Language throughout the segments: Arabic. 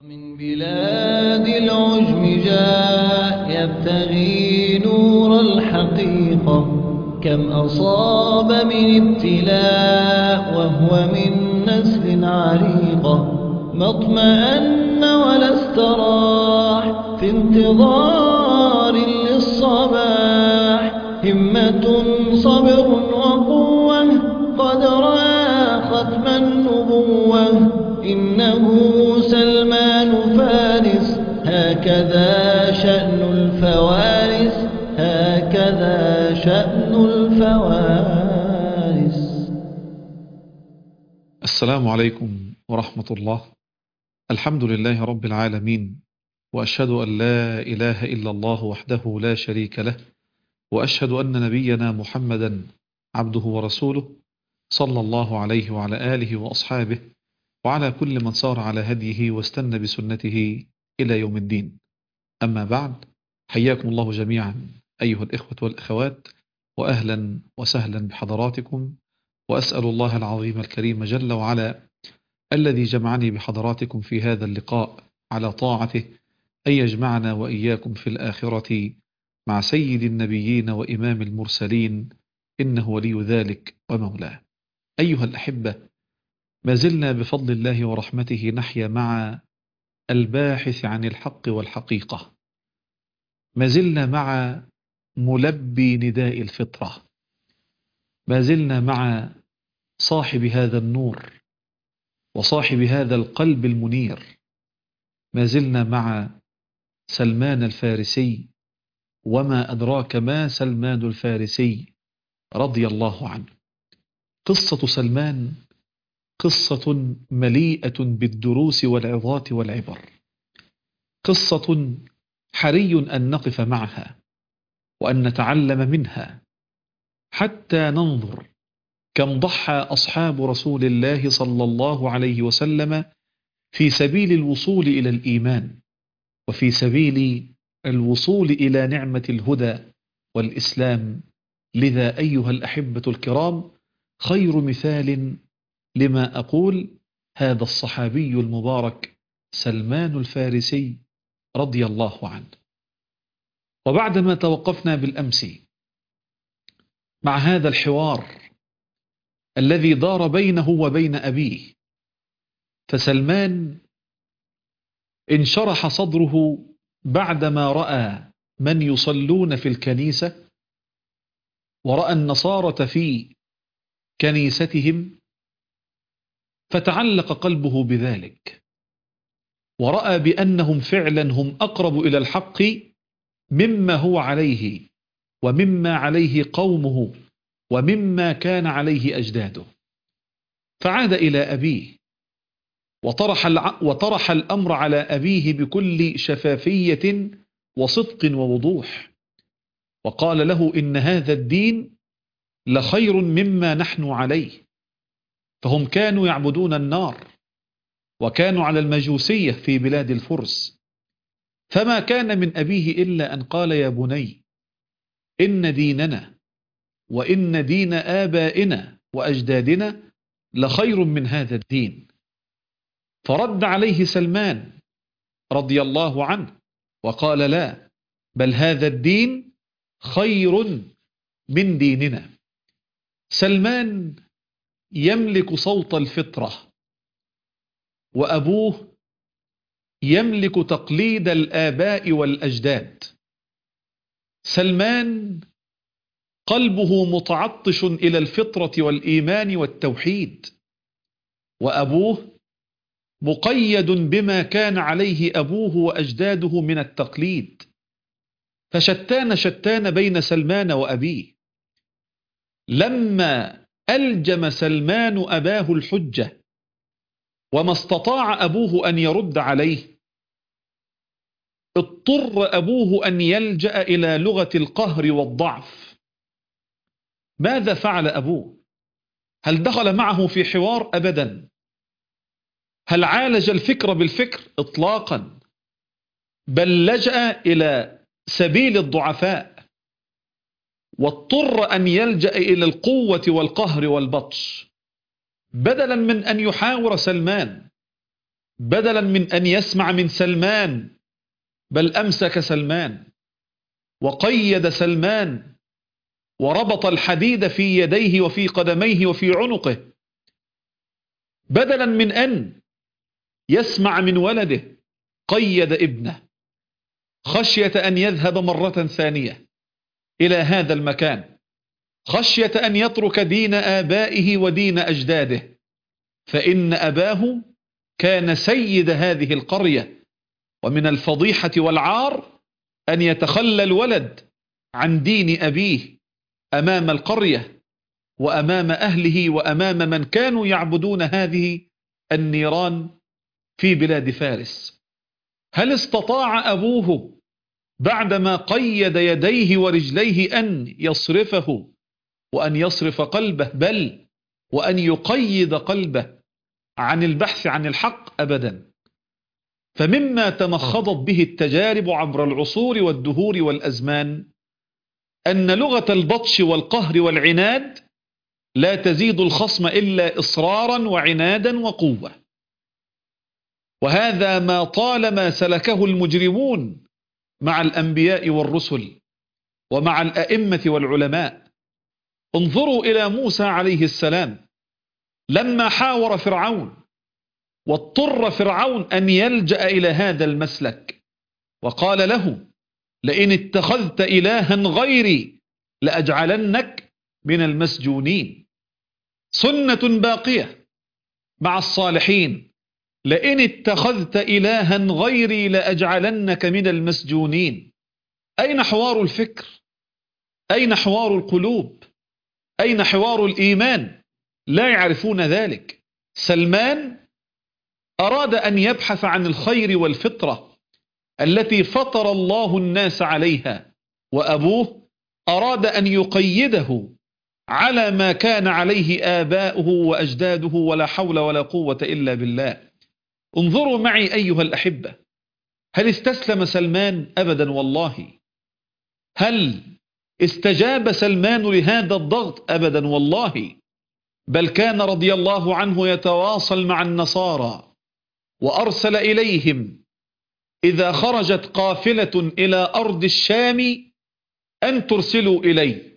من بلاد العجم جاء يبتغي نور الحقيقة، كم أصاب من ابتلاء وهو من نسل عريقة، ما اطمأن ولا استراح في انتظار للصباح، همة صبر وقوة قد رأى ختم النبوة، إنه سلمان فارس هكذا شأن الفوارس، هكذا شأن الفوارس. السلام عليكم ورحمة الله. الحمد لله رب العالمين، وأشهد أن لا إله إلا الله وحده لا شريك له، وأشهد أن نبينا محمدا عبده ورسوله، صلى الله عليه وعلى آله وأصحابه وعلى كل من سار على هديه واستنى بسنته إلى يوم الدين. أما بعد، حياكم الله جميعا أيها الإخوة والأخوات، وأهلا وسهلا بحضراتكم، وأسأل الله العظيم الكريم جل وعلا الذي جمعني بحضراتكم في هذا اللقاء على طاعته أن يجمعنا وإياكم في الآخرة مع سيد النبيين وإمام المرسلين، إنه ولي ذلك ومولاه. أيها الأحبة، ما زلنا بفضل الله ورحمته نحيا مع الباحث عن الحق والحقيقة، ما زلنا مع ملبي نداء الفطرة، ما زلنا مع صاحب هذا النور وصاحب هذا القلب المنير، ما زلنا مع سلمان الفارسي، وما أدراك ما سلمان الفارسي رضي الله عنه. قصة سلمان قصة مليئة بالدروس والعظات والعبر، قصة حري أن نقف معها وأن نتعلم منها، حتى ننظر كم ضحى أصحاب رسول الله صلى الله عليه وسلم في سبيل الوصول إلى الإيمان، وفي سبيل الوصول إلى نعمة الهدى والإسلام. لذا أيها الأحبة الكرام، خير مثال لما أقول هذا الصحابي المبارك سلمان الفارسي رضي الله عنه. وبعدما توقفنا بالأمس مع هذا الحوار الذي دار بينه وبين أبيه، فسلمان انشرح صدره بعدما رأى من يصلون في الكنيسة، ورأى النصارى في كنيستهم، فتعلق قلبه بذلك، ورأى بأنهم فعلا هم أقرب إلى الحق مما هو عليه ومما عليه قومه ومما كان عليه أجداده. فعاد إلى أبيه وطرح الأمر على أبيه بكل شفافية وصدق ووضوح، وقال له إن هذا الدين لخير مما نحن عليه. فهم كانوا يعبدون النار، وكانوا على المجوسية في بلاد الفرس، فما كان من أبيه إلا أن قال يا بني إن ديننا وإن دين آبائنا وأجدادنا لخير من هذا الدين. فرد عليه سلمان رضي الله عنه وقال لا، بل هذا الدين خير من ديننا. سلمان يملك صوت الفطرة، وأبوه يملك تقليد الآباء والأجداد. سلمان قلبه متعطش إلى الفطرة والإيمان والتوحيد، وأبوه مقيد بما كان عليه أبوه وأجداده من التقليد. فشتان بين سلمان وأبيه. لما ألجم سلمان أباه الحجة وما استطاع أبوه أن يرد عليه، اضطر أبوه أن يلجأ إلى لغة القهر والضعف. ماذا فعل أبوه؟ هل دخل معه في حوار؟ أبدا. هل عالج الفكر بالفكر؟ إطلاقا. بل لجأ إلى سبيل الضعفاء، واضطر أن يلجأ إلى القوة والقهر والبطش، بدلا من أن يحاور سلمان، بدلا من أن يسمع من سلمان، بل أمسك سلمان وقيد سلمان وربط الحديد في يديه وفي قدميه وفي عنقه، بدلا من أن يسمع من ولده قيد ابنه خشية أن يذهب مرة ثانية إلى هذا المكان، خشية أن يترك دين آبائه ودين أجداده، فإن أباه كان سيد هذه القرية، ومن الفضيحة والعار أن يتخلى الولد عن دين أبيه أمام القرية وأمام أهله وأمام من كانوا يعبدون هذه النيران في بلاد فارس. هل استطاع أبوه بعدما قيد يديه ورجليه أن يصرفه وأن يصرف قلبه، بل وأن يقيد قلبه عن البحث عن الحق؟ أبدا. فمما تمخضت به التجارب عبر العصور والدهور والأزمان أن لغة البطش والقهر والعناد لا تزيد الخصم إلا إصرارا وعنادا وقوة، وهذا ما طالما سلكه المجرمون مع الأنبياء والرسل ومع الأئمة والعلماء. انظروا إلى موسى عليه السلام لما حاور فرعون واضطر فرعون أن يلجأ إلى هذا المسلك، وقال له: لئن اتخذت إلها غيري لأجعلنك من المسجونين. سنة باقية مع الصالحين: لئن اتخذت إلها غيري لأجعلنك من المسجونين. أين حوار الفكر؟ أين حوار القلوب؟ أين حوار الإيمان؟ لا يعرفون ذلك. سلمان أراد أن يبحث عن الخير والفطرة التي فطر الله الناس عليها، وأبوه أراد أن يقيده على ما كان عليه آباؤه وأجداده، ولا حول ولا قوة إلا بالله. انظروا معي أيها الأحبة، هل استسلم سلمان؟ أبدا والله. هل استجاب سلمان لهذا الضغط؟ أبدا والله. بل كان رضي الله عنه يتواصل مع النصارى وأرسل إليهم إذا خرجت قافلة إلى أرض الشام أن ترسلوا إليه،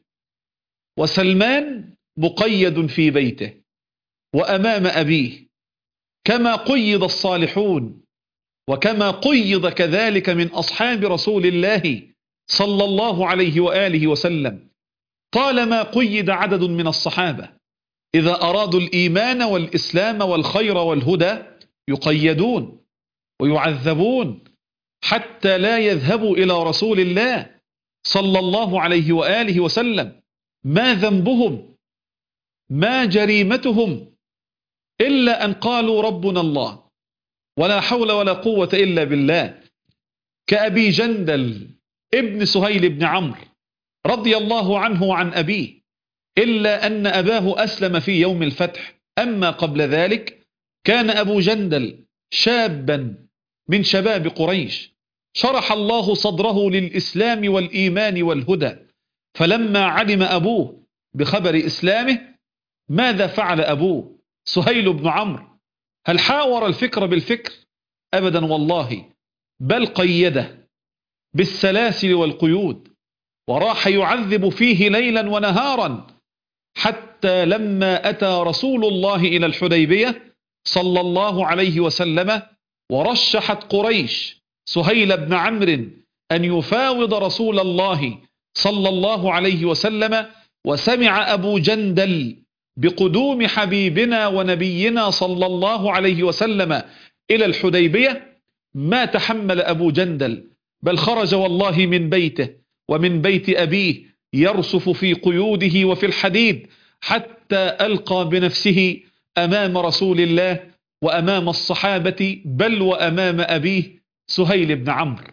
وسلمان مقيد في بيته وأمام أبيه، كما قيد الصالحون وكما قيد كذلك من أصحاب رسول الله صلى الله عليه وآله وسلم. طالما قيد عدد من الصحابة إذا أرادوا الإيمان والإسلام والخير والهدى يقيدون ويعذبون حتى لا يذهبوا إلى رسول الله صلى الله عليه وآله وسلم. ما ذنبهم؟ ما جريمتهم؟ إلا أن قالوا ربنا الله ولا حول ولا قوة إلا بالله، كأبي جندل ابن سهيل بن عمرو رضي الله عنه وعن أبيه، إلا أن أباه أسلم في يوم الفتح. أما قبل ذلك كان أبو جندل شابا من شباب قريش، شرح الله صدره للإسلام والإيمان والهدى. فلما علم أبوه بخبر إسلامه ماذا فعل أبوه سهيل بن عمرو؟ هل حاور الفكر بالفكر؟ أبدا والله، بل قيده بالسلاسل والقيود وراح يعذب فيه ليلا ونهارا، حتى لما أتى رسول الله إلى الحديبية صلى الله عليه وسلم ورشحت قريش سهيل بن عمرو أن يفاوض رسول الله صلى الله عليه وسلم، وسمع أبو جندل بقدوم حبيبنا ونبينا صلى الله عليه وسلم إلى الحديبية، ما تحمل أبو جندل، بل خرج والله من بيته ومن بيت أبيه يرصف في قيوده وفي الحديد حتى ألقى بنفسه أمام رسول الله وأمام الصحابة، بل وأمام أبيه سهيل بن عمرو.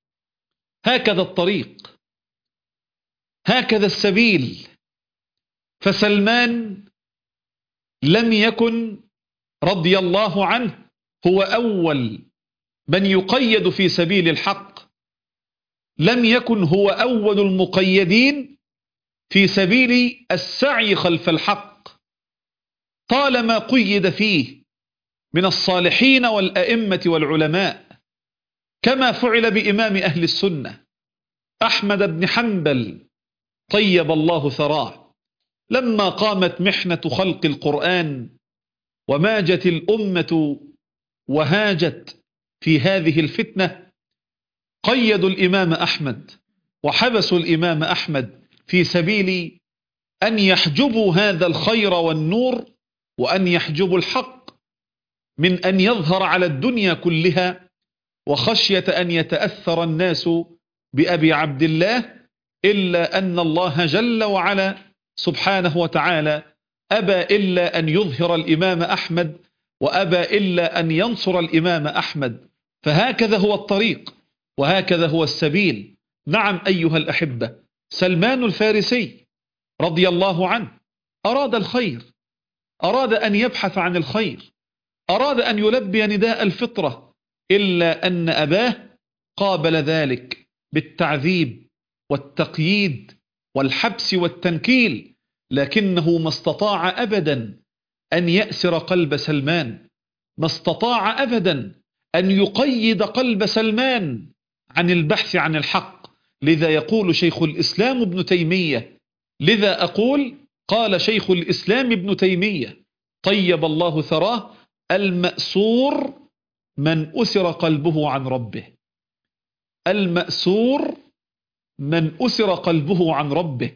هكذا الطريق، هكذا السبيل. فسلمان لم يكن رضي الله عنه هو أول من يقيد في سبيل الحق، لم يكن هو أول المقيدين في سبيل السعي خلف الحق. طالما قيد فيه من الصالحين والأئمة والعلماء، كما فعل بإمام أهل السنة أحمد بن حنبل طيب الله ثراه، لما قامت محنة خلق القرآن وماجت الأمة وهاجت في هذه الفتنة، قيدوا الإمام أحمد وحبسوا الإمام أحمد في سبيل أن يحجبوا هذا الخير والنور، وأن يحجبوا الحق من أن يظهر على الدنيا كلها، وخشية أن يتأثر الناس بأبي عبد الله، إلا أن الله جل وعلا سبحانه وتعالى أبى إلا أن يظهر الإمام أحمد، وأبى إلا أن ينصر الإمام أحمد. فهكذا هو الطريق وهكذا هو السبيل. نعم أيها الأحبة، سلمان الفارسي رضي الله عنه أراد الخير، أراد أن يبحث عن الخير، أراد أن يلبي نداء الفطرة، إلا أن أباه قابل ذلك بالتعذيب والتقييد والحبس والتنكيل، لكنه ما استطاع أبدا أن يأسر قلب سلمان، ما استطاع أبدا أن يقيد قلب سلمان عن البحث عن الحق. لذا يقول شيخ الإسلام ابن تيمية، لذا أقول قال شيخ الإسلام ابن تيمية طيب الله ثراه: المأسور من أسر قلبه عن ربه. المأسور من أسر قلبه عن ربه،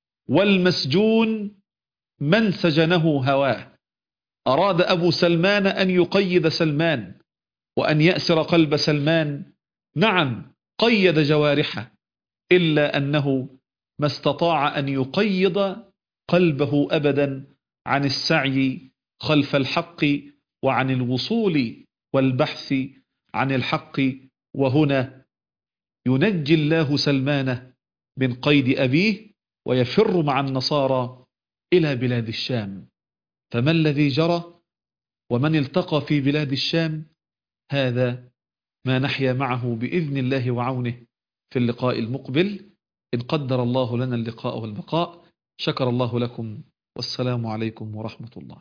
والمسجون من سجنه هواه. أراد أبو سلمان أن يقيد سلمان وأن يأسر قلب سلمان، نعم قيد جوارحه، إلا أنه ما استطاع أن يقيد قلبه أبدا عن السعي خلف الحق وعن الوصول والبحث عن الحق. وهنا ينجي الله سلمان من قيد أبيه ويفر مع النصارى إلى بلاد الشام. فما الذي جرى ومن التقى في بلاد الشام؟ هذا ما نحيا معه بإذن الله وعونه في اللقاء المقبل، إن قدر الله لنا اللقاء والبقاء. شكر الله لكم، والسلام عليكم ورحمة الله.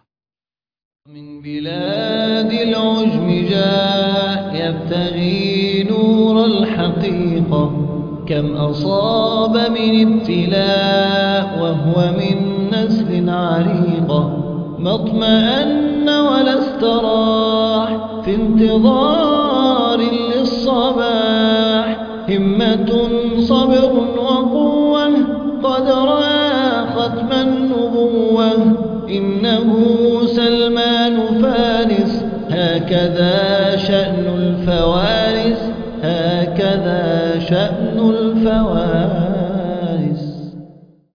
من بلاد العجم جاء يبتغي نور الحقيقة، كم أصاب من ابتلاء وهو من نسل عريقة، ما اطمأن ولا استراح في انتظار للصباح، همة صبر وقوة قد رأى ختم النبوة، إنه سلمان فارس هكذا شأن الفوارس، هكذا شأن الفوارس.